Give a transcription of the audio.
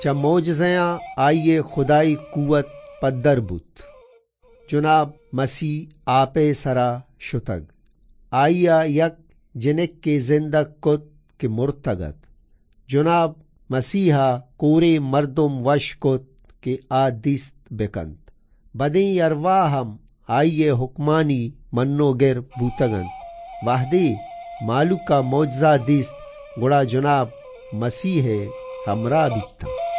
च मोजज़यां आइए खुदाई कुवत पद्दर बुत। जुनाब मसीह आपे सरा शुतग आइया यक जिनक के जिंदक कुत के मुर्तगत। जुनाब मसीहा कोरे मर्दुम वश कुत के आदिस्त बेकंत। बदे अरवा हम आइए हुक्मानी मन्नो गिर बूतगन। वाहदे मालू का मोजा दिस्त गुड़ा जुनाब मसीह हमरा बिता।